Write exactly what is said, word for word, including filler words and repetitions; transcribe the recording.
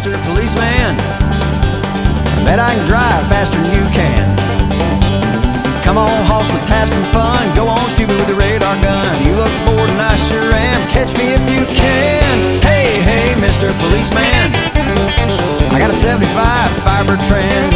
Mister Policeman, I bet I can drive faster than you can. Come on, hoss, let's have some fun. Go on, shoot me with a radar gun. You look bored and I sure am. Catch me if you can. Hey, hey, Mister Policeman, I got a seventy-five Firebird Trans